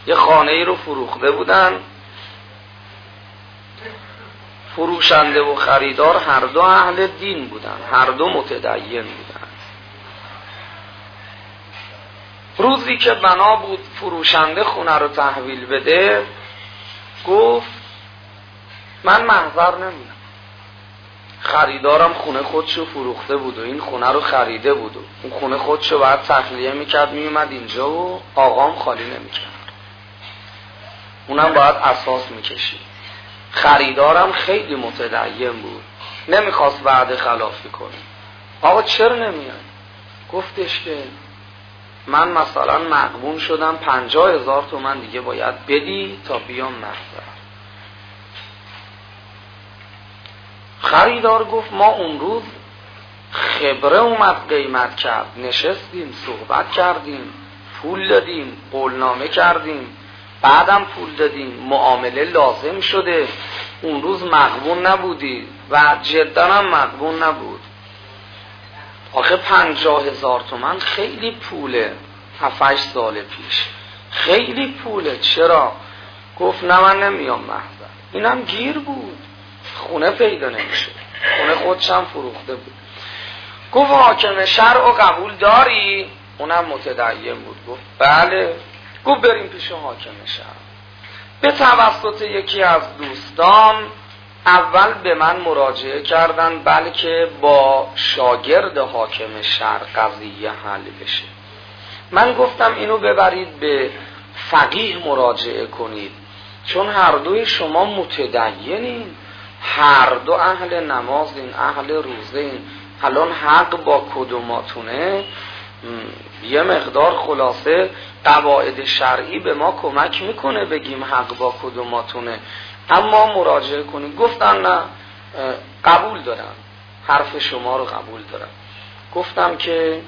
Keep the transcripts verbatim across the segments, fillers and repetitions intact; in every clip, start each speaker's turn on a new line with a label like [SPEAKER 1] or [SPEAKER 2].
[SPEAKER 1] یه خانه ای رو فروخته بودن، فروشنده و خریدار هر دو اهل دین بودن، هر دو متدین بودن. روزی که بنا بود فروشنده خونه رو تحویل بده، گفت من محضر نمیدم، خریدارم خونه خودشو فروخته بود و این خونه رو خریده بود و اون خونه خودشو باید تخلیه میکرد میومد اینجا و آقام خالی نمیکرد، اونم باید اساس میکشید. خریدارم خیلی متدین بود، نمیخواست وعده خلافی کنه. آقا چرا نمیاد؟ گفتش که من مثلا مغبون شدم، پنجاه هزار تومن دیگه باید بدی تا بیام محضر. خریدار گفت ما اون روز خبره اومد قیمت کرد، نشستیم صحبت کردیم، پول دادیم، قولنامه کردیم، بعدم پول دادیم، معامله لازم شده، اون روز مغبون نبودی و جدا هم مغبون نبود. آخه پنجاه هزار تومن خیلی پوله، هفت سال پیش خیلی پوله، چرا؟ گفت نه من نمیام محضر. اینم گیر بود، خونه پیدا نمیشه، خونه خودشم فروخته بود. گفت حاکم شرع و قبول داری؟ اونم متدین بود. گفت بله. گفت بریم پیش حاکم شرع. به توسط یکی از دوستان اول به من مراجعه کردن بلکه با شاگرد حاکم شرع قضیه حل بشه. من گفتم اینو ببرید به فقیه مراجعه کنید، چون هر دوی شما متدینین، هر دو اهل نمازین، اهل روزین، الان حق با کدوماتونه؟ یه مقدار خلاصه قواعد شرعی به ما کمک میکنه بگیم حق با کدوماتونه، اما مراجعه کنید. گفتن نه قبول دارم، حرف شما رو قبول دارم. گفتم که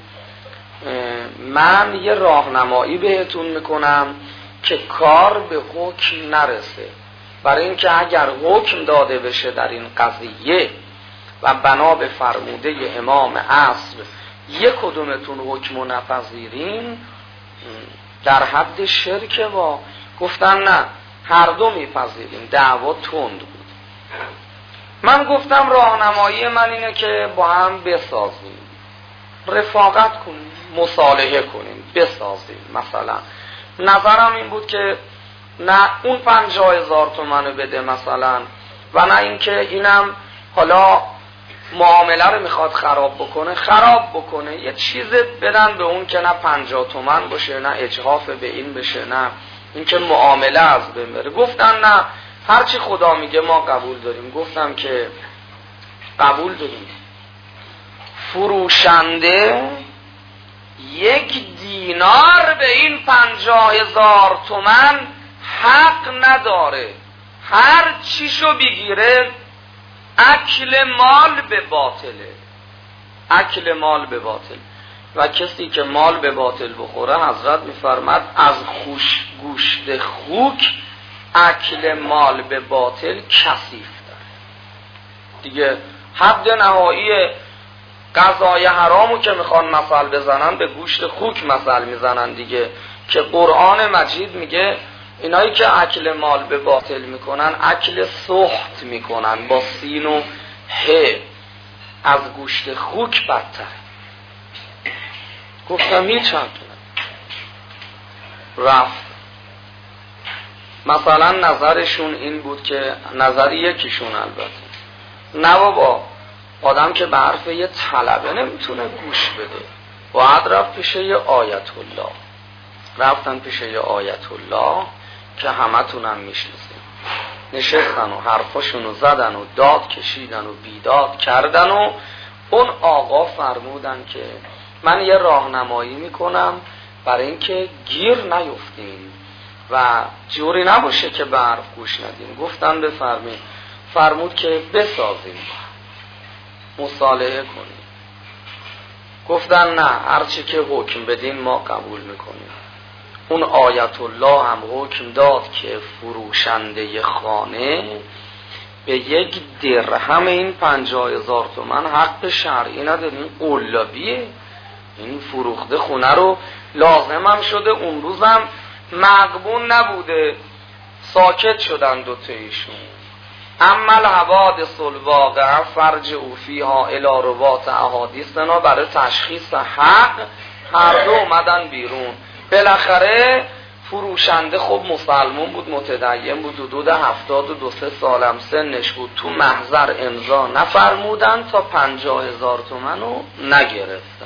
[SPEAKER 1] من یه راهنمایی بهتون میکنم که کار به حکم نرسه، برای اینکه اگر حکم داده بشه در این قضیه و بنا به فرموده امام عصر یک کدومتون حکم و نپذیرین در حد شرک. با گفتن نه هر دو میپذیریم، دعوا تند بود. من گفتم راهنمایی من اینه که با هم بسازیم، رفاقت کنیم، مصالحه کنیم، بسازیم. مثلا نظرم این بود که نه اون پنجاه هزار تومنو بده مثلا، و نه اینکه اینم حالا معامله رو میخواد خراب بکنه خراب بکنه، یه چیز بدن به اون که نه پنجاه تومن باشه، نه اجحاف به این بشه، نه اینکه معامله از بین بره. گفتن نه هرچی خدا میگه ما قبول داریم. گفتم که قبول داریم. فروشنده یک دینار به این پنجاه هزار تومن حق نداره، هر چیشو بگیره اکل مال به باطله، اکل مال به باطل. و کسی که مال به باطل بخوره حضرت میفرماد از خوش گوشت خوک اکل مال به باطل کثیف داره. دیگه حد نهایی غذای حرامو که میخوان مثل بزنن به گوشت خوک مثل میزنن دیگه، که قرآن مجید میگه اینایی که اکل مال به باطل میکنن اکل سحت میکنن با سین و ه، از گوشت خوک بدتر. گفتم هیچ هم رفت. مثلا نظرشون این بود که نظر یکیشون البته، نه بابا آدم که به حرف یه طلبه نمیتونه گوش بده، باید رفت پیش یه آیت الله. رفتن پیش یه آیت الله که همه تونم میشناسیم، نشستن و حرفاشونو زدن و داد کشیدن و بیداد کردن و اون آقا فرمودن که من یه راهنمایی میکنم برای اینکه گیر نیفتیم و جوری نباشه که به حرف گوش ندیم. گفتن بفرمایید. فرمود که بسازیم، مصالحه کنیم. گفتن نه هرچی که حکم بدین ما قبول میکنیم. اون آیت الله هم حکم داد که فروشنده خانه به یک درهم این پنجاه هزار تومن حق شرعی نداره، این قلابیه، این فروخته خونه رو لازم هم شده اون روزم مغبون نبوده، ساکت شدن دوتا ایشون. اما الحوادث الواقعه فرج او فیها الی روات احادیثنا، برای تشخیص حق هر دو اومدن بیرون. بالاخره فروشنده خب مسلمان بود، متدین بود، حدود هفتاد و دو سه سالم سنش بود، تو محضر امضا نفرمودن تا پنجاه هزار تومن رو نگرفتن.